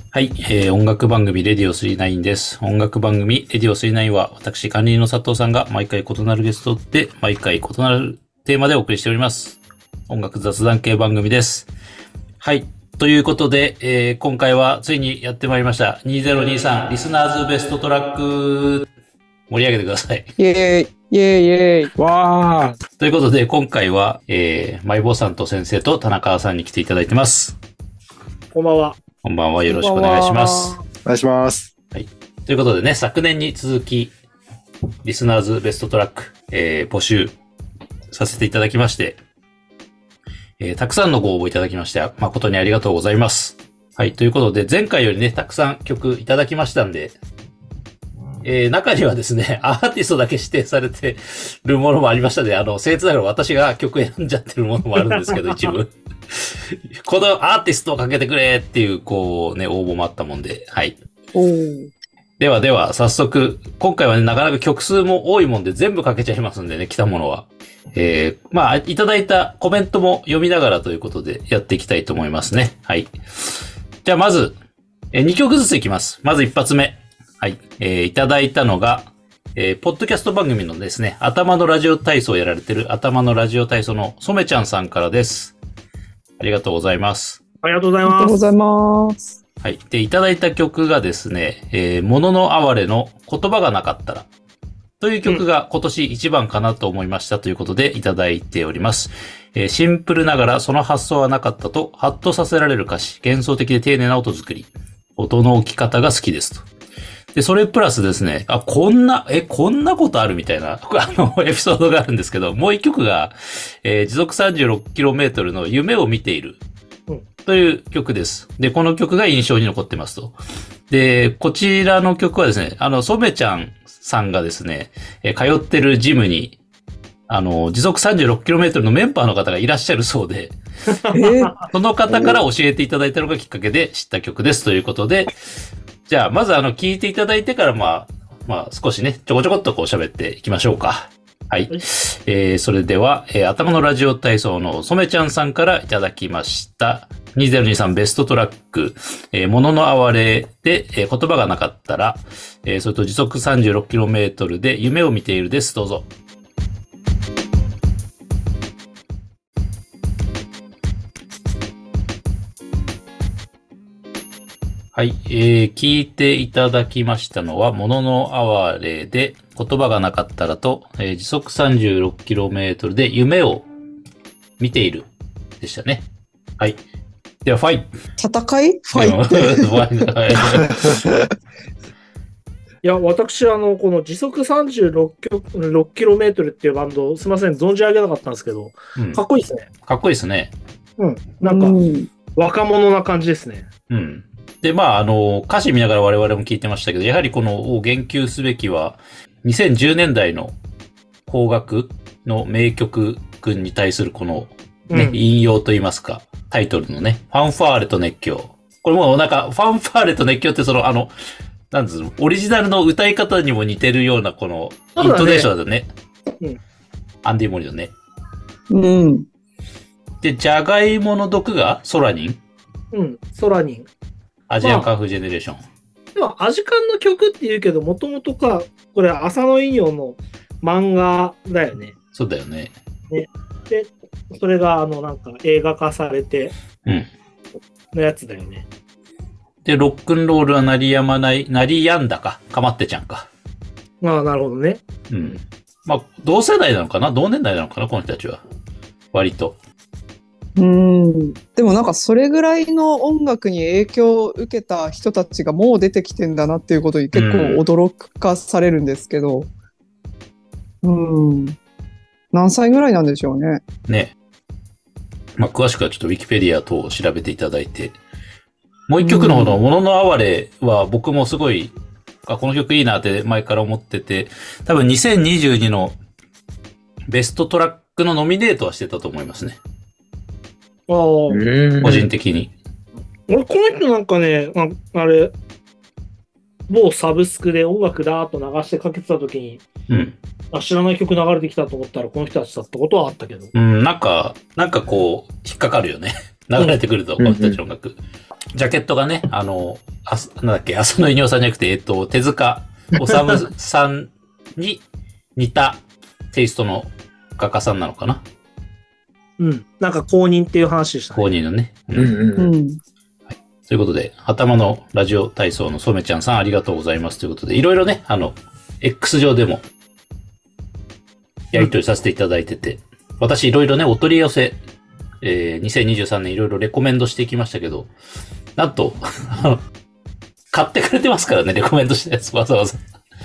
はい、音楽番組レディオ39です。音楽番組レディオ39は私管理人の佐藤さんが毎回異なるゲストで毎回異なるテーマでお送りしております。音楽雑談系番組です。はい、ということで、今回はついにやってまいりました。2023リスナーズベストトラック。盛り上げてください。 イェーイ、イェーイ、イェーイ。 わー。 ということで今回は、マイボーさんと先生と田中さんに来ていただいてます。 こんばんは。 こんばんは、よろしくお願いします。 お願いします。 はい。ということでね、昨年に続き、リスナーズベストトラック、募集させていただきまして、たくさんのご応募いただきまして、誠にありがとうございます。はい。ということで、前回よりね、たくさん曲いただきましたんで、中にはですね、アーティストだけ指定されてるものもありましたので、僭越ながら私が曲選んじゃってるものもあるんですけど、一部。このアーティストをかけてくれっていう、こうね、応募もあったもんで、はい。では、早速、今回はね、なかなか曲数も多いもんで全部かけちゃいますんでね、来たものは。いただいたコメントも読みながらということでやっていきたいと思いますね。はい。じゃあまず、2曲ずついきます。まず一発目。はい。いただいたのが、ポッドキャスト番組のですね、頭のラジオ体操をやられてる頭のラジオ体操の染ちゃんさんからです。ありがとうございます。 ありがとうございます。 ありがとうございます。 はい。で、いただいた曲がですね、もののあわれの言葉がなかったらという曲が今年一番かなと思いましたということでいただいております。シンプルながらその発想はなかったとハッとさせられる歌詞、幻想的で丁寧な音作り、音の置き方が好きですと。で、それプラスですね、こんなことあるみたいな、エピソードがあるんですけど、もう一曲が、時速 36km の夢を見ている。という曲です。で、この曲が印象に残ってますと。で、こちらの曲はですね、染ちゃんさんがですね、通ってるジムに、時速 36km のメンバーの方がいらっしゃるそうで、その方から教えていただいたのがきっかけで知った曲ですということで、じゃあ、まず聞いていただいてから、少しね、ちょこちょこっとこう喋っていきましょうか。はい。それでは、頭のラジオ体操の染ちゃんさんからいただきました。2023ベストトラック、もののあわれで、言葉がなかったら、それと時速 36km で夢を見ているです。どうぞ。はい、聞いていただきましたのは、もののあわれで言葉がなかったらと、時速 36km で夢を見ているでしたね。はい。では、ファイ。 戦いファイ。 いや、私、この時速 36km っていうバンド、すみません、存じ上げなかったんですけど、かっこいいですね。 かっこいいですね。 なんか、若者な感じですね。 で、歌詞見ながら我々も聞いてましたけど、やはりこの言及すべきは、2010年代の邦楽の名曲群に対するこの、ね、引用といいますか、タイトルのね、ファンファーレと熱狂。これもなんか、ファンファーレと熱狂ってなんですオリジナルの歌い方にも似てるようなこの、イントネーションだね。アンディ・モリのね。で、ジャガイモの毒がソラニン？ ソラニン。 アジアンカンフージェネレーション。 でも、アジカンの曲って言うけど、もともとこれ、浅野引用の漫画だよね。 そうだよね。 で、それが、なんか映画化されて、のやつだよね。 で、ロックンロールは鳴りやんだか、かまってちゃんか。 なるほどね。 同世代なのかな？同年代なのかな？この人たちは。割と。 でもなんかそれぐらいの音楽に影響を受けた人たちがもう出てきてんだなっていうことに結構驚かされるんですけど、何歳ぐらいなんでしょうね。 ね。詳しくはちょっとウィキペディア等を調べていただいて。もう一曲の方のもののあわれは僕もすごい、この曲いいなって前から思ってて、多分2022のベストトラックのノミネートはしてたと思いますね。個人的に。 この人なんかね、某サブスクで音楽だーっと流してかけてた時に、知らない曲流れてきたと思ったらこの人たちだったことはあったけど。 なんかこう、引っかかるよね。 流れてくると、僕たちの音楽。ジャケットがね、なんだっけ、浅野稲夫さんじゃなくて、手塚治虫さんに似たテイストの画家さんなのかな。 うん。なんか公認っていう話でしたね。 公認のね。はい。ということで、頭のラジオ体操の染ちゃんさんありがとうございますということで、いろいろね、X 上でもやり取りさせていただいてて、私いろいろね、お取り寄せ、2023年いろいろレコメンドしていきましたけど、なんと、買ってくれてますからね、レコメンドしたやつわざわざ。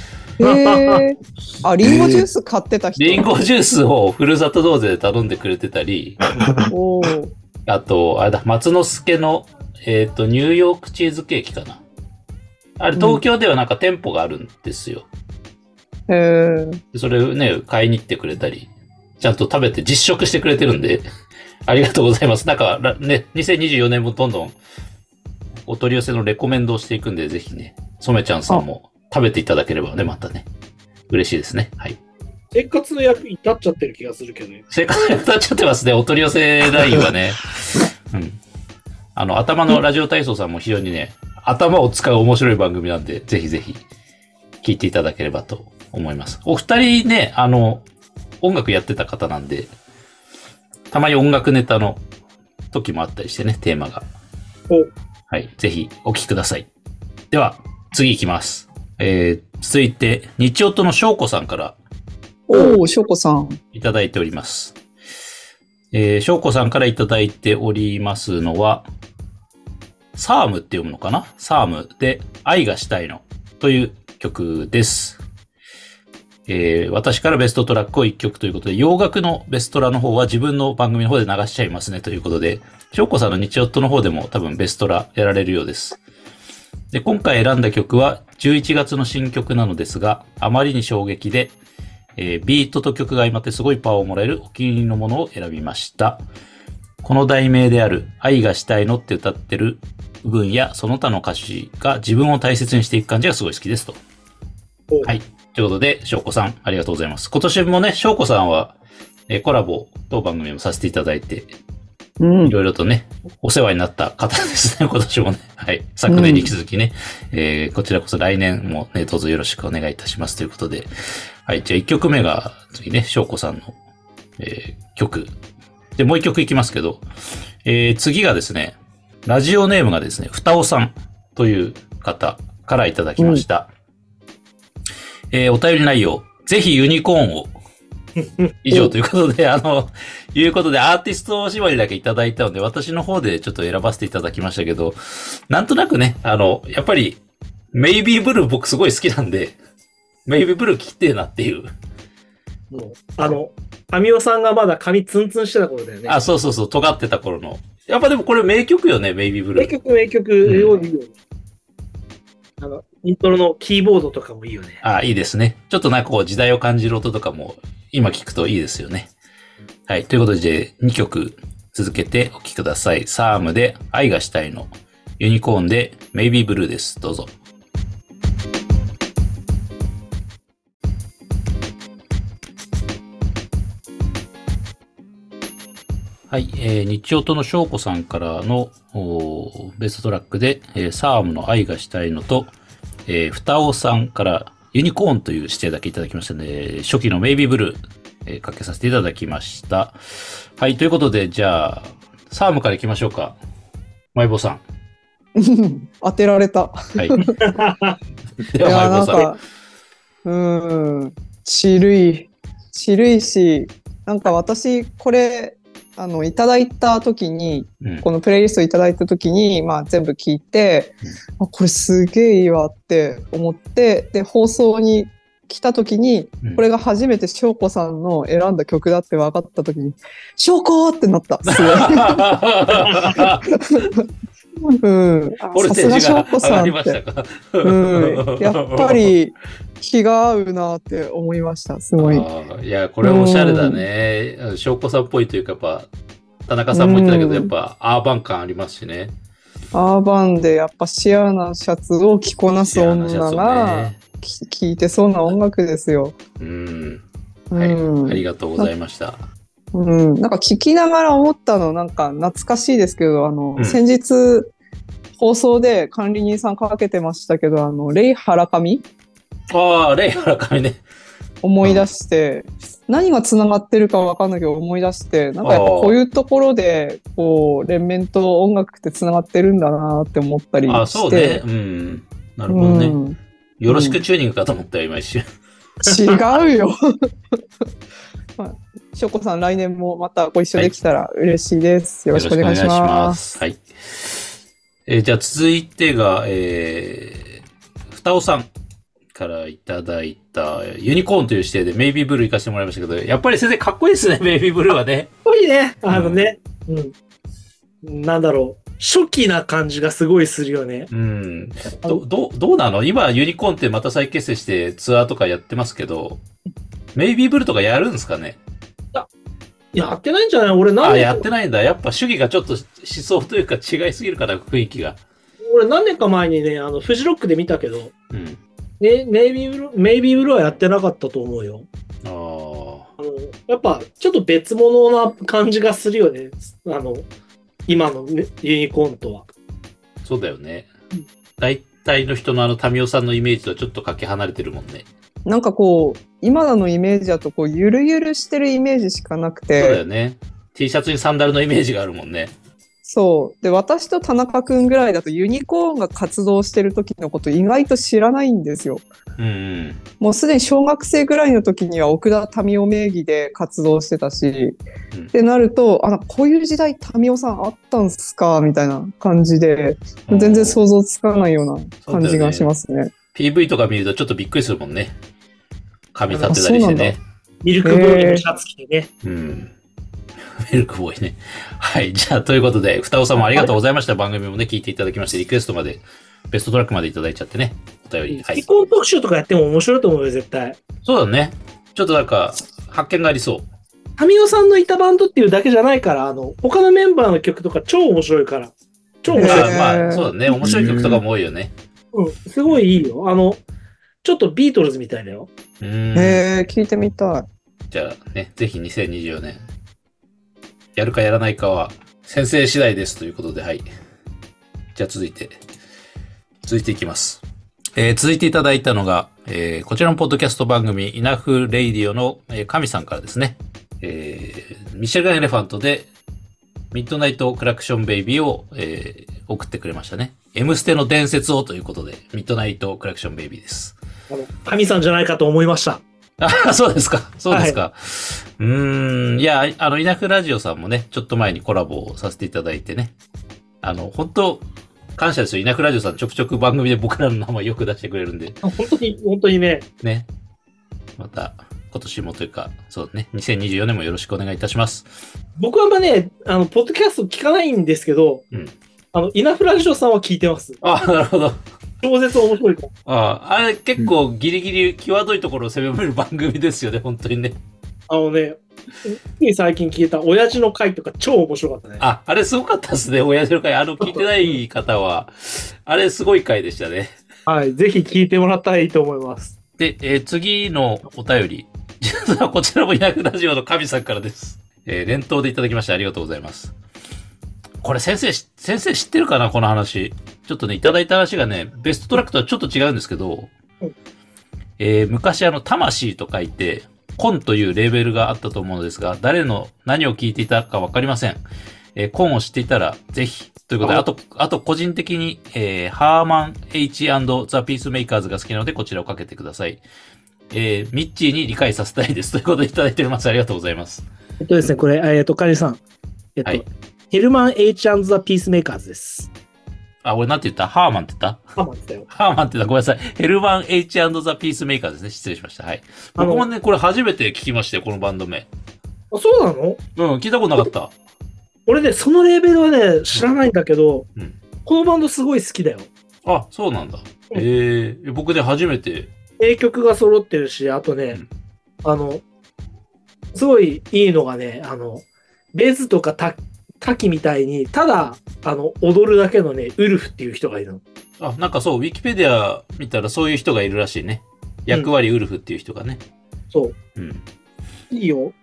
あ、リンゴジュース買ってた人。 リンゴジュースをふるさと納税で頼んでくれてたり、あと、あれだ、松之助の、ニューヨークチーズケーキかな。あれ、東京ではなんか店舗があるんですよ。それをね、買いに行ってくれたり、ちゃんと食べて実食してくれてるんで、ありがとうございます。なんかね、2024年もどんどんお取り寄せのレコメンドをしていくんで、ぜひね、染ちゃんさんも食べていただければね、またね、嬉しいですね。はい。 生活の役に立っちゃってる気がするけどね。 生活の役立っちゃってますね、お取り寄せラインはね。うん。頭のラジオ体操さんも非常にね、頭を使う面白い番組なんで、ぜひぜひ聞いていただければと思います。お二人ね、音楽やってた方なんで、たまに音楽ネタの時もあったりしてね、テーマが。はい。ぜひお聞きください。では、次行きます。続いて、日曜との翔子さんから。 翔子さん。 いただいております。翔子さんからいただいておりますのは、サームって読むのかな？サームで愛がしたいのという曲です。私からベストトラックを1曲ということで、洋楽のベストラの方は自分の番組の方で流しちゃいますねということで、翔子さんの日曜との方でも多分ベストラやられるようです。で、今回選んだ曲は11月の新曲なのですが、あまりに衝撃で、ビートと曲が相まってすごいパワーをもらえるお気に入りのものを選びました。この題名である愛がしたいのって歌ってる部分やその他の歌詞が自分を大切にしていく感じがすごい好きですと。はい。ということで、翔子さん、ありがとうございます。今年もね、翔子さんは、コラボ当番組もさせていただいて、いろいろとね、お世話になった方ですね、今年もね。はい。昨年に引き続きね、こちらこそ来年もね、どうぞよろしくお願いいたしますということで。はい。じゃあ1曲目が、次ね、翔子さんの、曲。で、もう1曲いきますけど、次がですね、ラジオネームがですね、ふたおさんという方からいただきました。お便り内容、ぜひユニコーンを。以上ということで、いうことでアーティスト縛りだけいただいたので、私の方でちょっと選ばせていただきましたけど、なんとなくね、やっぱり、メイビーブルー僕すごい好きなんで、メイビーブルー聞きてえなっていう。 もう、アミオさんがまだ髪ツンツンしてた頃だよね。 あ、そうそうそう、尖ってた頃の。やっぱでもこれ名曲よね、メイビーブルー。 名曲、よう言うよね。イントロのキーボードとかもいいよね。 あ、いいですね。ちょっとなんかこう時代を感じる音とかも今聞くといいですよね。はい。ということで、2曲続けてお聴きください。サームで愛がしたいの。ユニコーンでメイビーブルーです。どうぞ。はい。日曜との翔子さんからのベストトラックで、サームの愛がしたいのと、ふたおさんからユニコーンという指定だけいただきましたので、初期のメイビーブルー、かけさせていただきました。はい、ということで、じゃあ、サームから行きましょうか。マイボさん。 当てられた。 はい。では、マイボさん。ちるいし、なんか私、これ、いただいた時に、このプレイリストいただいた時に、まあ全部聞いて、これすげえいいわって思って、で、放送に来た時に、これが初めて翔子さんの選んだ曲だって分かった時に、翔子ってなった。すごい。さすが翔子さんって。やっぱり気が合うなって思いました。すごい。 いや、これおしゃれだね。翔子さんっぽいというか、やっぱ、田中さんも言ってたけど、やっぱアーバン感ありますしね。 アーバンでやっぱシアなシャツを着こなす女が聴いてそうな音楽ですよ。 はい。ありがとうございました。 なんか聞きながら思ったの、なんか懐かしいですけど、先日、放送で管理人さんかけてましたけど、レイ・ハラカミああ、レイ・ハラカミね。 思い出して、何が繋がってるかわかんないけど思い出して、なんかやっぱこういうところで、こう、連綿と音楽って繋がってるんだなって思ったりして。あ、 そうね。なるほどね。よろしくチューニングかと思ったよ、今一瞬。 違うよ。しょこさん、来年もまたご一緒できたら嬉しいです。よろしくお願いします。 はい。じゃあ続いてが、ふたおさんからいただいたユニコーンという指定でメイビーブルー行かせてもらいましたけど、やっぱり先生かっこいいですね、メイビーブルーはね。 かっこいいね。なんだろう。初期な感じがすごいするよね。 どうなの？今ユニコーンってまた再結成してツアーとかやってますけど、メイビーブルーとかやるんですかね？ やってないんじゃない？俺やってないんだ。やっぱ主義がちょっと思想というか違いすぎるから、雰囲気が。 俺何年か前にね、フジロックで見たけど、メイビーブルーはやってなかったと思うよ。やっぱちょっと別物な感じがするよね。今の、ね、ユニコーンとは。 そうだよね。大体の人のタミオさんのイメージとはちょっとかけ離れてるもんね。 なんかこう、今のイメージだとこう、ゆるゆるしてるイメージしかなくて。 そうだよね。T シャツにサンダルのイメージがあるもんね。 そう。で、私と田中くんぐらいだとユニコーンが活動してる時のこと意外と知らないんですよ。もうすでに小学生ぐらいの時には奥田民生名義で活動してたし、ってなると、こういう時代民生さんあったんすかみたいな感じで、全然想像つかないような感じがしますね。 PV とか見るとちょっとびっくりするもんね。髪立てたりしてね。 ミルクボーイのシャツ着てね。 ミルクボーイね。はい。じゃあ、ということで、ふたおさんもありがとうございました。番組もね、聞いていただきまして、リクエストまで、ベストトラックまでいただいちゃってね。お便り。 はい。離婚特集とかやっても面白いと思うよ、絶対。 そうだね。ちょっとなんか、発見がありそう。 民生さんのいたバンドっていうだけじゃないから、他のメンバーの曲とか超面白いから。超面白い。 まあ、そうだね。面白い曲とかも多いよね。 すごいいいよ。ちょっとビートルズみたいだよ。 聞いてみたい。 じゃあね、ぜひ2024年。やるかやらないかは先生次第ですということで、はい。じゃあ続いていきます。続いていただいたのが、こちらのポッドキャスト番組、イナフレイディオの神さんからですね。ミシェルガン・エレファントで、ミッドナイト・クラクション・ベイビーを、送ってくれましたね。M ステの伝説をということで、ミッドナイト・クラクション・ベイビーです。 神さんじゃないかと思いました。 そうですか。そうですか。はい、いや、イナフラジオさんもね、ちょっと前にコラボをさせていただいてね。本当感謝ですよ。イナフラジオさんちょくちょく番組で僕らの名前よく出してくれるんで。 本当にね。 ね。また、今年もというか、そうね、2024年もよろしくお願いいたします。 僕はね、ポッドキャスト聞かないんですけど、イナフラジオさんは聞いてます。 なるほど。 超絶面白いから。あれ結構ギリギリ際どいところを攻める番組ですよね、本当にね。 最近聞いた親父の会とか超面白かったね。 あれすごかったですね、親父の会。聞いてない方は、あれすごい回でしたね。 はい、ぜひ聞いてもらったらいいと思います。 で、次のお便り。実はこちらもイナフラジオの神さんからです。連投でいただきましてありがとうございます。これ先生知ってるかなこの話。ちょっとね、いただいた話がね、ベストトラックとはちょっと違うんですけど、昔魂と書いて、コンというレーベルがあったと思うのですが、誰の何を聞いていたかわかりません。コンを知っていたら、ぜひ。ということで、あと個人的に、ハーマン H& ザ・ピースメーカーズが好きなので、こちらをかけてください。ミッチーに理解させたいです。ということでいただいております。ありがとうございます。 ですね、これ、カニさん。はい。ヘルマン H& ザ・ピースメーカーズです。 俺なんて言った？ハーマンって言った？ ハーマンって言ったよ。 ハーマンって言った。ごめんなさい。ヘルマン H& ザ・ピースメーカーですね。失礼しました。はい。僕もね、これ初めて聞きましたよ、このバンド名。 あ、そうなの？ 聞いたことなかった。 俺ね、そのレーベルはね、知らないんだけど、このバンドすごい好きだよ。 あ、そうなんだ。僕ね、初めて。 曲が揃ってるし、あとね、すごいいいのがね、ベズとかタキみたいに、ただ、踊るだけのね、ウルフっていう人がいるの。 あ、なんかそう、ウィキペディア見たらそういう人がいるらしいね。役割ウルフっていう人がね。 そう。いいよ。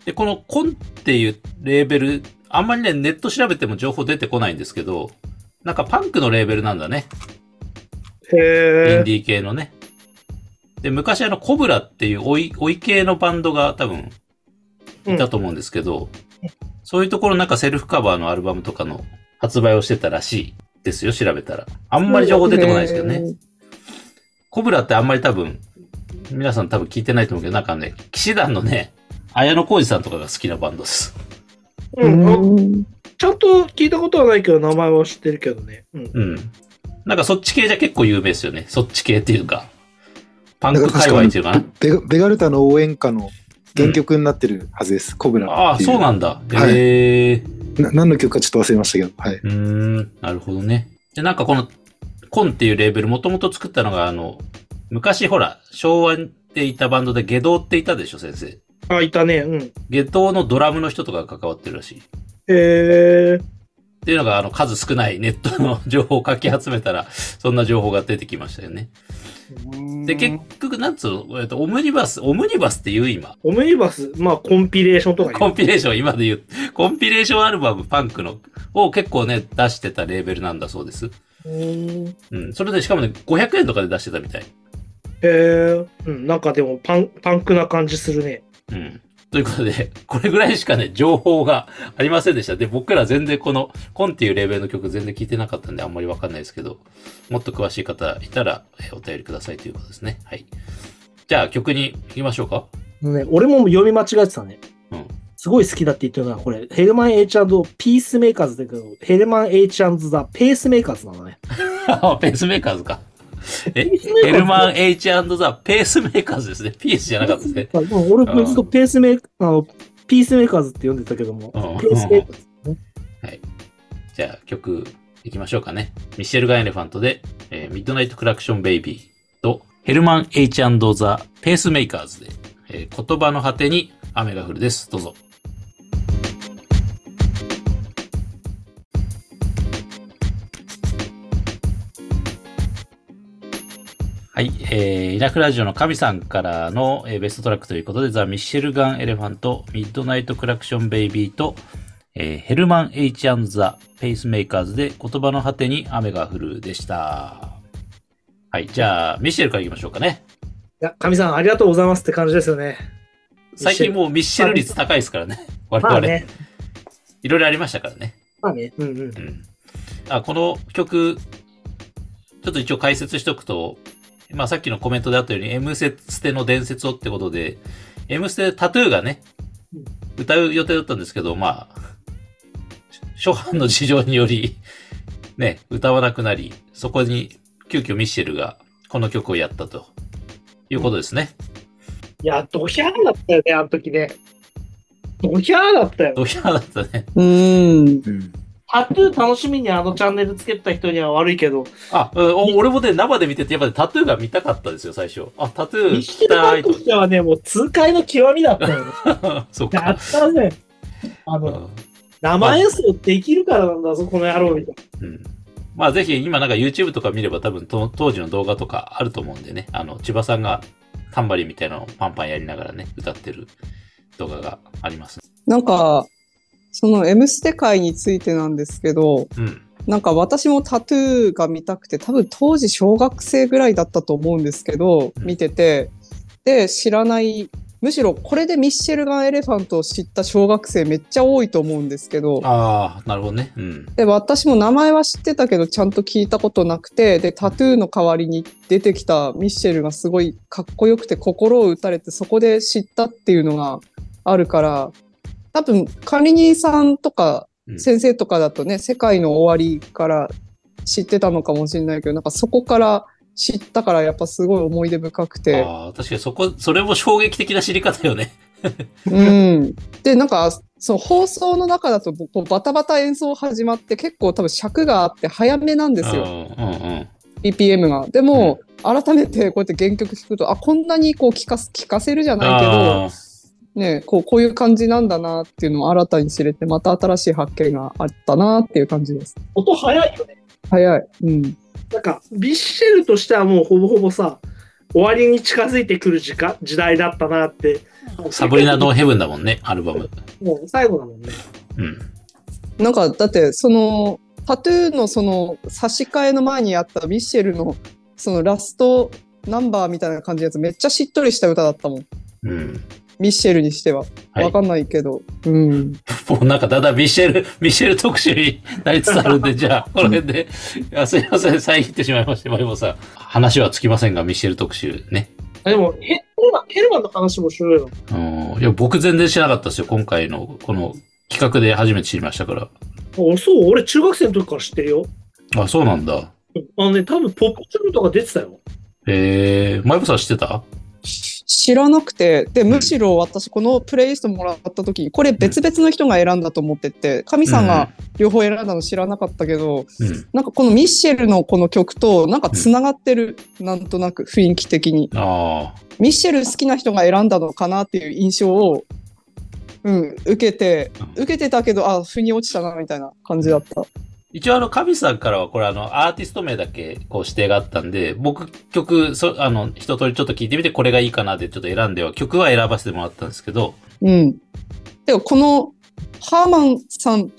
で、このコンっていうレーベル、あんまりね、ネット調べても情報出てこないんですけど、なんかパンクのレーベルなんだね。インディー系のね。で、昔コブラっていう追い系のバンドが多分いたと思うんですけど、そういうところなんかセルフカバーのアルバムとかの発売をしてたらしいですよ、調べたら。あんまり情報出てこないですけどね。コブラってあんまり多分、皆さん多分聞いてないと思うけど、なんかね、騎士団のね、綾野浩二さんとかが好きなバンドです。 ちゃんと聞いたことはないけど、名前は知ってるけどね。 なんかそっち系じゃ結構有名ですよね。そっち系っていうか。パンク界隈っていうかな。 ベガルタの応援歌の原曲になってるはずです。コブラ。 ああ、そうなんだ。 何の曲かちょっと忘れましたけど。はい。 なるほどね。で、なんかこの、コンっていうレーベル、もともと作ったのが、昔ほら、昭和でいたバンドで下道っていたでしょ、先生。 あ、いたね。 下道のドラムの人とかが関わってるらしい。っていうのが、数少ないネットの情報をかき集めたら、そんな情報が出てきましたよね。で、結局、なんつうの、オムニバスって言う今。 オムニバス、まあ、コンピレーションとかコンピレーション、今で言う。コンピレーションアルバム、パンクの、を結構ね、出してたレーベルなんだそうです。それで、しかもね、500円とかで出してたみたい。 なんかでも、パンクな感じするね。 ということで、これぐらいしかね、情報がありませんでした。で、僕ら全然この、コンっていうレベルの曲全然聞いてなかったんであんまりわかんないですけど、もっと詳しい方いたらお便りくださいということですね。はい。じゃあ曲に行きましょうか。 俺も読み間違えてたね。すごい好きだって言ってるのは、これ、ヘルマン H& ピースメーカーズだけど、ヘルマン H& ザ・ペースメーカーズなのね。 ペースメーカーズか。ヘルマン H& ザ・ペースメーカーズですね。ピースじゃなかったですね。 俺ずっとピースメーカーズって呼んでたけども、ペースメーカーズね。 はい。じゃあ曲いきましょうかね。ミシェルガン・エレファントで、ミッドナイト・クラクション・ベイビーと、ヘルマン H& ザ・ペースメーカーズで、言葉の果てに雨が降るです。どうぞ。はい。イナフラジオの神さんからの、ベストトラックということで、ザ・ミッシェルガン・エレファント、ミッドナイト・クラクション・ベイビーと、ヘルマン H& ザ・ペースメーカーズで言葉の果てに雨が降るでした。はい。じゃあ、ミッシェルから行きましょうかね。 いや、神さんありがとうございますって感じですよね。 最近もうミッシェル率高いですからね。我々。ね、いろいろありましたからね。 まあね。 この曲、ちょっと一応解説しとくと、まあさっきのコメントであったように、Mステの伝説をってことで、Mステでタトゥーがね、歌う予定だったんですけど、まあ、初版の事情により、ね、歌わなくなり、そこに急遽ミッシェルがこの曲をやったということですね。 いや、ドヒャーだったよね、あの時ね。ドヒャーだったよ。 ドヒャーだったね。 タトゥー楽しみにあのチャンネルつけた人には悪いけど。 俺もね、生で見てて、やっぱりタトゥーが見たかったですよ、最初。タトゥー着たいとしてはね、もう痛快の極みだったよね。 そっか。 やったね。生演奏できるからなんだぞ、この野郎みたいな。 まあぜひ、今なんか YouTube とか見れば多分当時の動画とかあると思うんでね、千葉さんがタンバリンみたいなのをパンパンやりながらね、歌ってる動画があります。 なんか、その M ステ界についてなんですけど、なんか私もタトゥーが見たくて、多分当時小学生ぐらいだったと思うんですけど、見てて、で、知らない、むしろこれでミッシェルガン・エレファントを知った小学生めっちゃ多いと思うんですけど。 なるほどね。 で、私も名前は知ってたけど、ちゃんと聞いたことなくて、で、タトゥーの代わりに出てきたミッシェルがすごいかっこよくて心を打たれて、そこで知ったっていうのがあるから、多分管理人さんとか先生とかだとね、世界の終わりから知ってたのかもしれないけど、なんかそこから知ったからやっぱすごい思い出深くて。 確かにそれも衝撃的な知り方よね。 で、なんかその放送の中だとバタバタ演奏始まって結構多分尺があって早めなんですよ。BPM が。でも、改めてこうやって原曲聴くと、こんなにこう聴かせるじゃないけど、ね、こういう感じなんだなっていうのを新たに知れて、また新しい発見があったなっていう感じです。 音早いよね。 早い。 なんか、ビッシェルとしてはもうほぼほぼさ、終わりに近づいてくる時代だったなってサブリナ・ノーヘブンだもんね、アルバム。 もう最後だもんね。 うん。 なんか、だって、その、タトゥーのその差し替えの前にあったミッシェルのそのラストナンバーみたいな感じのやつめっちゃしっとりした歌だったもん。 うん。 ミッシェルにしては。わかんないけど。うん。 もうなんかだんだんミッシェル特集になりつつあるんで、じゃあ、この辺で、すいません、遮ってしまいまして、マリモさん。話はつきませんが、ミッシェル特集ね。 でも、ヘルマンの話もしろよ。 いや、僕全然知らなかったですよ。今回の、この企画で初めて知りましたから。 そう、俺中学生の時から知ってるよ。 あ、そうなんだ。 多分ポップチューンとか出てたよ。 マイコさん知ってた？ 知らなくて、で、むしろ私このプレイリストもらった時に、これ別々の人が選んだと思ってて、神さんが両方選んだの知らなかったけど、なんかこのミッシェルのこの曲となんか繋がってる、なんとなく雰囲気的に。ミッシェル好きな人が選んだのかなっていう印象を、受けてたけど、腑に落ちたなみたいな感じだった。 一応神さんからはこれアーティスト名だけこう指定があったんで、僕曲、一通りちょっと聞いてみてこれがいいかなでちょっと選んでは、曲は選ばせてもらったんですけど。 うん。でもこの、ヘルマンさん。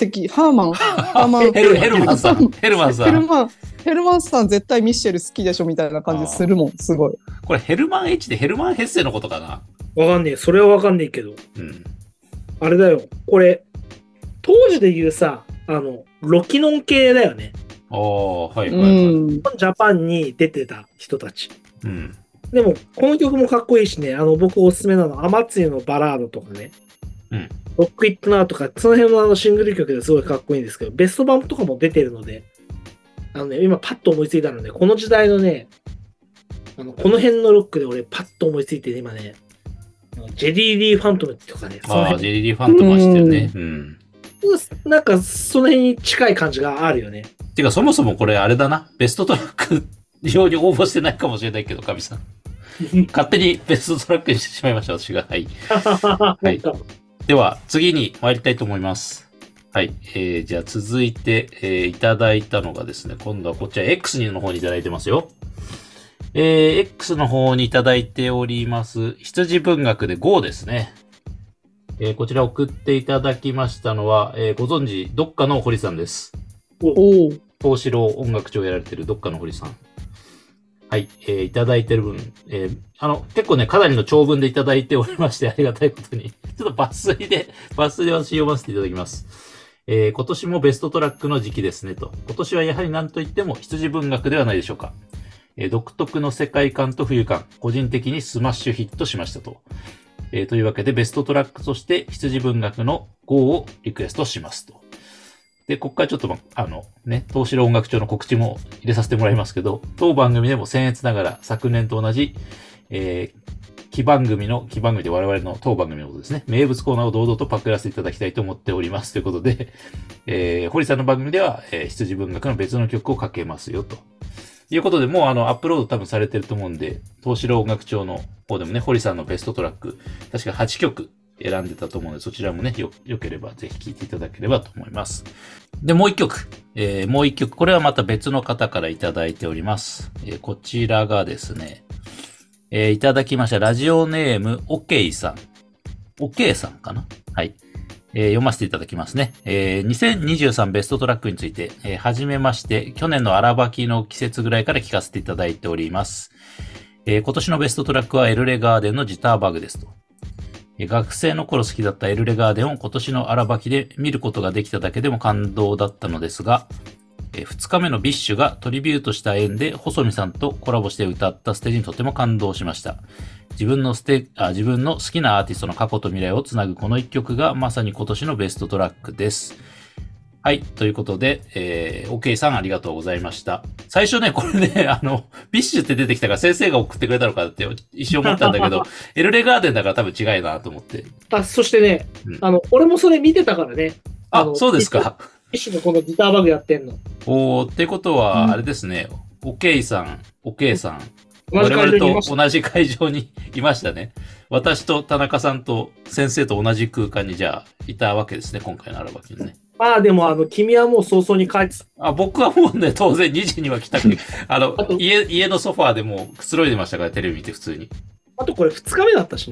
ヘルマンさん絶対ミッシェル好きでしょみたいな感じするもん、すごい。 これヘルマン H でヘルマンヘッセのことかな？ わかんねえ。それはわかんねえけど。あれだよ。これ、当時で言うさ、ロキノン系だよね。 はい。 ジャパンに出てた人たち。でも、この曲もかっこいいしね、僕おすすめなの、アマツユのバラードとかね。ロックイットナーとか、その辺のシングル曲ですごいかっこいいんですけど、ベスト版とかも出てるので、今パッと思いついたので、この時代のね、この辺のロックで俺パッと思いついて、今ね、ジェリー・リー・ファントムとかね。 ジェリー・リー・ファントムは知ってるね。 なんか、その辺に近い感じがあるよね。 てか、そもそもこれあれだな。ベストトラック用に応募してないかもしれないけど、神さん。勝手にベストトラックにしてしまいました、私が。はい。はい。では、次に参りたいと思います。はい。じゃあ続いて、いただいたのがですね、今度はこっちは X の方にいただいてますよ。X の方にいただいております。羊文学で GO ですね。こちら送っていただきましたのは、ご存知、どっかの堀さんです。東四郎音楽長をやられているどっかの堀さん。はい、いただいてる分、結構ね、かなりの長文でいただいておりまして、ありがたいことに。ちょっと抜粋で私読ませていただきます。今年もベストトラックの時期ですねと。今年はやはり何と言っても羊文学ではないでしょうか。独特の世界観と浮遊感、個人的にスマッシュヒットしましたと。というわけでベストトラックとして羊文学の GO をリクエストしますと。で、ここからちょっと東四郎音楽長の告知も入れさせてもらいますけど、当番組でも僭越ながら昨年と同じ、木番組で我々の当番組のことですね、名物コーナーを堂々とパクらせていただきたいと思っておりますということで、堀さんの番組では、羊文学の別の曲をかけますよと。いうことで、もうアップロード多分されてると思うんで、東四郎音楽長の方でもね、堀さんのベストトラック、確か8曲選んでたと思うので、そちらもね、よければぜひ聴いていただければと思います。で、もう一曲、これはまた別の方からいただいております。こちらがですね、いただきましたラジオネーム、OK さん。OK さんかな？はい。読ませていただきますね。2023ベストトラックについて、はじめまして、去年の荒ばきの季節ぐらいから聞かせていただいております。今年のベストトラックはエルレガーデンのジターバグですと。学生の頃好きだったエルレガーデンを今年の荒ばきで見ることができただけでも感動だったのですが、2日目のビッシュがトリビュートした縁で細見さんとコラボして歌ったステージにとても感動しました。自分の好きなアーティストの過去と未来をつなぐこの一曲がまさに今年のベストトラックです。はい。ということで、OK さんありがとうございました。最初ね、これね、ビッシュって出てきたから先生が送ってくれたのかって一瞬思ったんだけど、エルレガーデンだから多分違いなと思って。 そしてね、俺もそれ見てたからね。 そうですか。 ビッシュのこのギターバグやってんの。 ってことは、あれですね、OK さん。我々と同じ会場にいましたね。私と田中さんと先生と同じ空間にじゃあいたわけですね、今回の荒ばきにね。 でも君はもう早々に帰って僕はもうね、当然2時には来たくて、家のソファーでもうくつろいでましたから、テレビ見て普通に。 あとこれ2日目だったしね。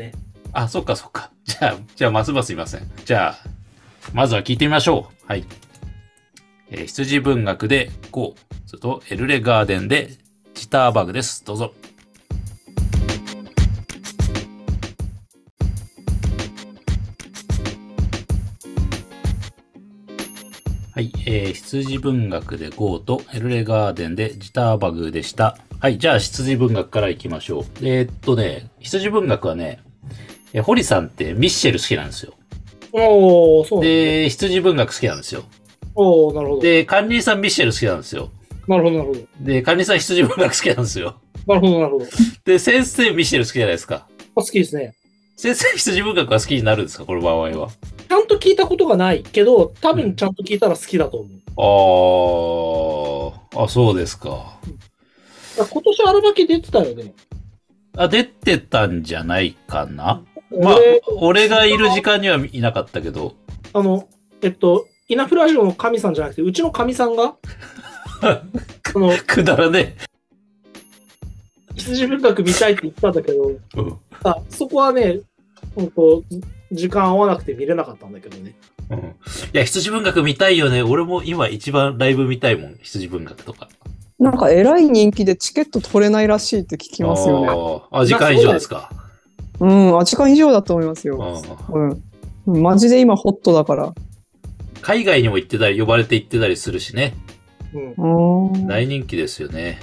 あ、そっかそっか。じゃあ、ますますいません。じゃあ、まずは聞いてみましょう。はい。羊文学で GO、それとエルレガーデンでジターバグです。どうぞ。はい、羊文学で GO とエルレガーデンでジターバグでした。はい、じゃあ羊文学から行きましょう。羊文学はね、堀さんってミッシェル好きなんですよ。 おー、そうなんで、羊文学好きなんですよ。 おー、なるほど。 で、管理人さんミッシェル好きなんですよ。 なるほど、なるほど。 で、管理人さん羊文学好きなんですよ。 なるほど、なるほど。 で、先生ミッシェル好きじゃないですか。 好きですね。 先生羊文学は好きになるんですか、この場合は。 ちゃんと聞いたことがないけど、多分ちゃんと聞いたら好きだと思う。あ、そうですか。 今年アルバキ出てたよね。 出てたんじゃないかな。まあ、俺がいる時間にはいなかったけど。 イナフラジオの神さんじゃなくて、うちの神さんがくだらねえ。羊文学見たいって言ったんだけど、そこはね、時間合わなくて見れなかったんだけどね。 いや、羊文学見たいよね。俺も今一番ライブ見たいもん、羊文学とか。 なんか偉い人気でチケット取れないらしいって聞きますよね。 時間以上ですか。 時間以上だと思いますよ。マジで今ホットだから。 海外にも行ってたり、呼ばれて行ってたりするしね。大人気ですよね。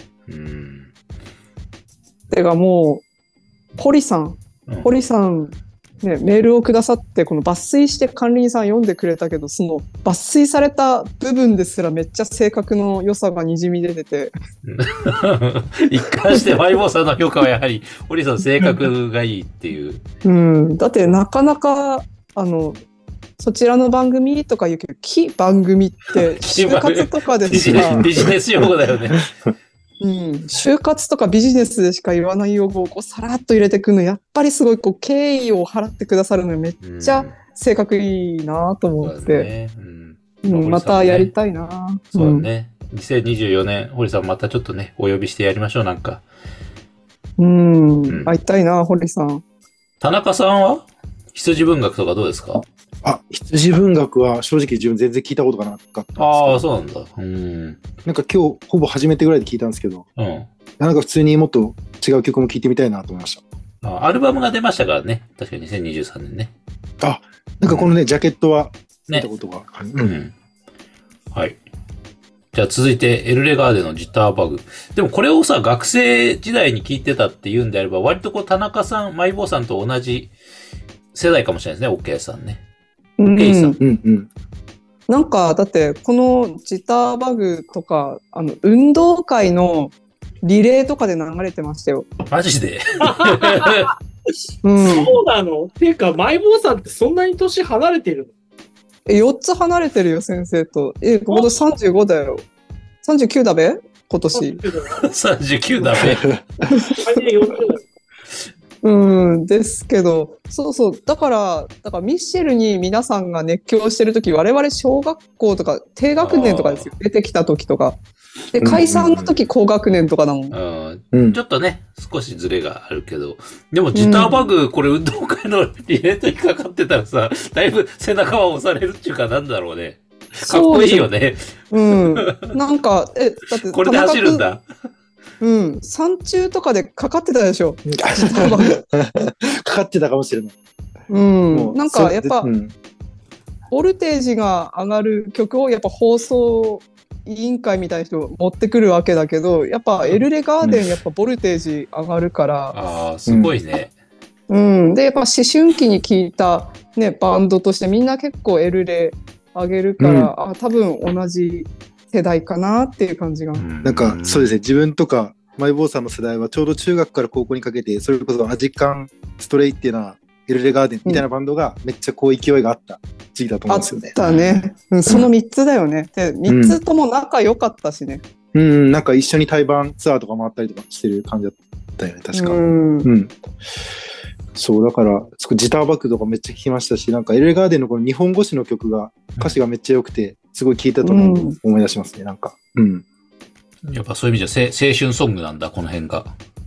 てかもう、堀さん、ね、メールをくださって、この抜粋して管理人さん読んでくれたけど、その抜粋された部分ですらめっちゃ性格の良さがにじみ出てて。 一貫してマイボーさんの評価はやはり、堀さん性格がいいっていう。 だってなかなか、そちらの番組とか言うけど、番組って就活とかでしかビジネス用語だよね。 就活とかビジネスでしか言わない用語をこうさらっと入れてくるの、やっぱりすごいこう敬意を払ってくださるのめっちゃ性格いいなと思って、またやりたいな。 そうね。2024年、堀さんまたちょっとね、お呼びしてやりましょう、なんか。 会いたいな、堀さん。 田中さんは羊文学とかどうですか？ 羊文学は正直自分全然聞いたことがなかったんですけど。 そうなんだ。 なんか今日ほぼ初めてぐらいで聞いたんですけど、なんか普通にもっと違う曲も聴いてみたいなと思いました。 アルバムが出ましたからね。確かに2023年ね。 なんかこのね、ジャケットは見たことがある。 はい。じゃあ続いて、エルレガーデンのジターバグ。でもこれをさ、学生時代に聞いてたって言うんであれば、割とこう田中さん、マイボーさんと同じ世代かもしれないですね、オッケーさんね。 なんかだってこのジターバグとか運動会のリレーとかで流れてましたよ。 マジで？ そうなの？っていうかマイボーさんってそんなに年離れてるの？4つ離れてるよ先生と。今年35だよ。39だべ今年。 39だべ。 ですけど、だからミッシェルに皆さんが熱狂してるとき、我々小学校とか低学年とかですよ、出てきたときとか。で、解散のとき高学年とかだもん。 ちょっとね、少しズレがあるけど。でも、ジターバグ、これ運動会のリレーと引っかかってたらさ、だいぶ背中は押されるっていうか、なんだろうね。かっこいいよね。 なんか、だって。 これで走るんだ。 山中とかでかかってたでしょ。 かかってたかもしれない。 なんかやっぱ、ボルテージが上がる曲をやっぱ放送委員会みたいな人持ってくるわけだけど、やっぱエルレガーデンやっぱボルテージ上がるから。 すごいね。 で、やっぱ思春期に聴いたね、バンドとしてみんな結構エルレ上げるから、多分同じ世代かなっていう感じが。 なんかそうですね、自分とかマイボーさんの世代はちょうど中学から高校にかけて、それこそアジカンストレイっていうのはエルレガーデンみたいなバンドがめっちゃこう勢いがあった時期だと思うんですよね。 あったね。その3つだよね。で、3つとも仲良かったしね。 なんか一緒に対バンツアーとか回ったりとかしてる感じだったよね、確か。そう、だから、ジターバックとかめっちゃ聴きましたし、なんかエルレガーデンのこの日本語詞の曲が、歌詞がめっちゃ良くて、すごい聴いたと思う、思い出しますね、なんか。 やっぱそういう意味じゃ青春ソングなんだ、この辺が。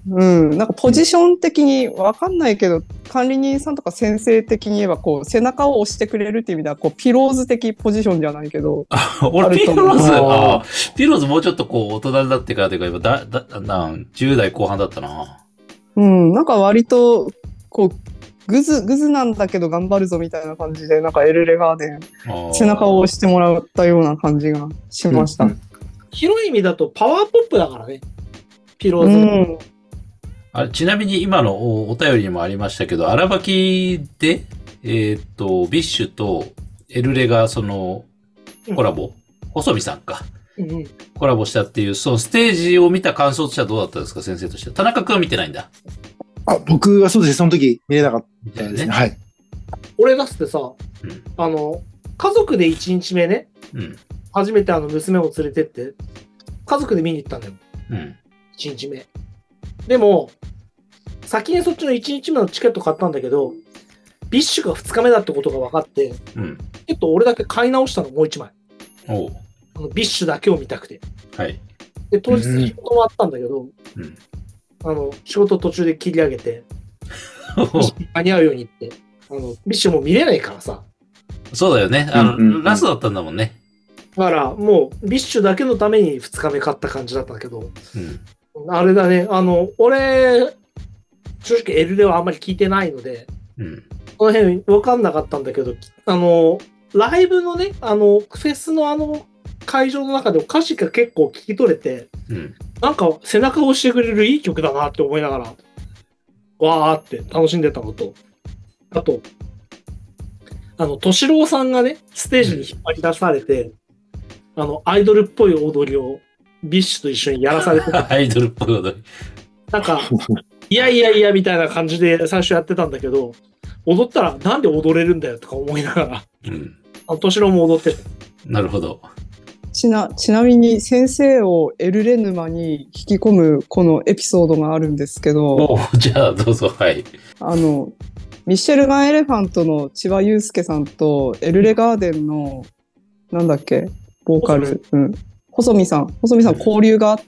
なんかポジション的にわかんないけど、管理人さんとか先生的に言えば、こう、背中を押してくれるっていう意味では、こう、ピローズ的ポジションじゃないけど。 俺、ピローズもうちょっとこう、大人になってからというか、10代後半だったな。 なんか割と、こう、グズなんだけど頑張るぞみたいな感じで、なんかエルレガーデン、背中を押してもらったような感じがしました。 広い意味だとパワーポップだからね。ピローズ。 ちなみに今のお便りにもありましたけど、荒ばきで、ビッシュとエルレがそのコラボ、細見さんか、コラボしたっていう、そのステージを見た感想としてはどうだったんですか、先生としては。田中君は見てないんだ。 僕はそうですね、その時見れなかったですね。はい。 俺だってさ、家族で1日目ね、初めて娘を連れてって、家族で見に行ったんだよ。1日目。でも、先にそっちの1日目のチケット買ったんだけど、ビッシュが2日目だってことが分かって、俺だけ買い直したの、もう1枚。ビッシュだけを見たくて。 はい。 で、当日仕事もあったんだけど、仕事途中で切り上げて、間に合うようにって、ビッシュも見れないからさ。 そうだよね。ラストだったんだもんね。 だから、もう、ビッシュだけのために2日目買った感じだったんだけど、あれだね、俺、正直エルレはあんまり聞いてないので、この辺分かんなかったんだけど、ライブのね、フェスの会場の中で歌詞が結構聞き取れて、なんか背中を押してくれるいい曲だなって思いながら、わーって楽しんでたのと、あと、敏郎さんがね、ステージに引っ張り出されて、アイドルっぽい踊りをビッシュと一緒にやらされてた。 アイドルっぽい踊り。 なんか、いやみたいな感じで最初やってたんだけど、踊ったらなんで踊れるんだよとか思いながら、敏郎も踊ってた。 なるほど。 ちなみに先生をエルレ沼に引き込むこのエピソードがあるんですけど、 じゃあどうぞ。はい。 ミッシェルガン・エレファントの千葉雄介さんとエルレガーデンのなんだっけボーカル、細見さん交流があって、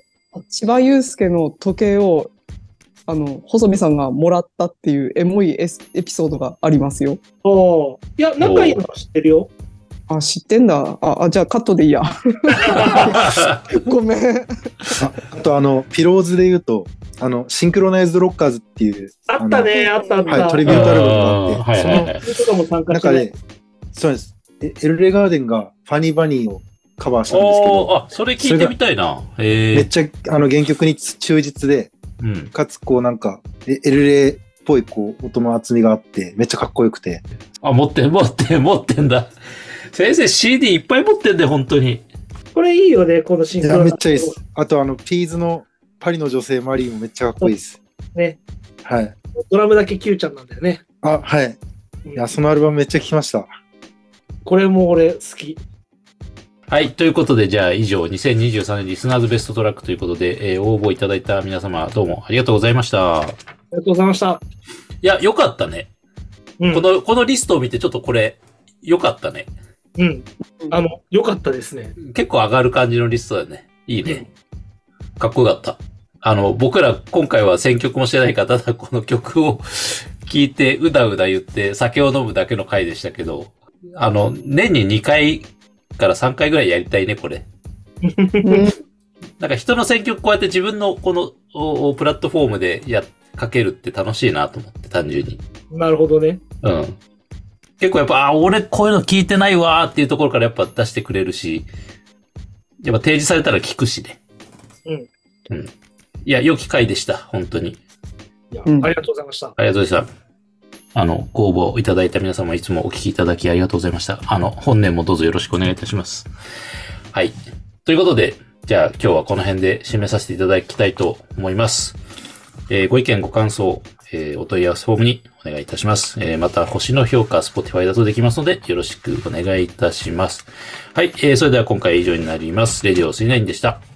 千葉雄介の時計を細見さんがもらったっていうエモいエピソードがありますよ。 いや、仲いいのは知ってるよ。 知ってんだ。じゃあカットでいいや。ごめん。 あとピローズで言うと、シンクロナイズドロッカーズっていう。 あったね、あった。 はい、トリビュートアルバムがあって、その中で、そうです。エルレガーデンがファニーバニーをカバーしたんですけど。 それ聞いてみたいな。 めっちゃ、原曲に忠実で、かつ、なんか、エルレっぽい、音の厚みがあって、めっちゃかっこよくて。 持ってんだ。先生 CD いっぱい持ってんだよ、本当に。 これいいよね、このシンクロ。 めっちゃいいです。あとピーズのパリの女性マリーもめっちゃかっこいいです。 ね。 はい。 ドラムだけ Q ちゃんなんだよね。 はい。いや、そのアルバムめっちゃ聴きました。 これも俺好き。 はい。ということで、じゃあ以上、2023年リスナーズベストトラックということで、応募いただいた皆様、どうもありがとうございました。 ありがとうございました。 いや、よかったね。このリストを見て、ちょっとこれ、よかったね。 よかったですね。 結構上がる感じのリストだよね。いいね。かっこよかった。僕ら今回は選曲もしてないから、ただこの曲を聴いて、うだうだ言って酒を飲むだけの回でしたけど、年に2回から3回ぐらいやりたいね、これ。なんか人の選曲こうやって自分のこのプラットフォームでかけるって楽しいなと思って、単純に。 なるほどね。 結構やっぱ、俺こういうの聞いてないわーっていうところからやっぱ出してくれるし、やっぱ提示されたら聞くしね。いや、良き回でした、本当に。 いや、ありがとうございました。 ありがとうございました。ご応募いただいた皆様いつもお聞きいただきありがとうございました。本年もどうぞよろしくお願いいたします。はい。ということで、じゃあ今日はこの辺で締めさせていただきたいと思います。ご意見ご感想、お問い合わせフォームにお願いいたします。また星の評価、Spotify だとできますのでよろしくお願いいたします。はい。それでは今回以上になります。レディオ39でした。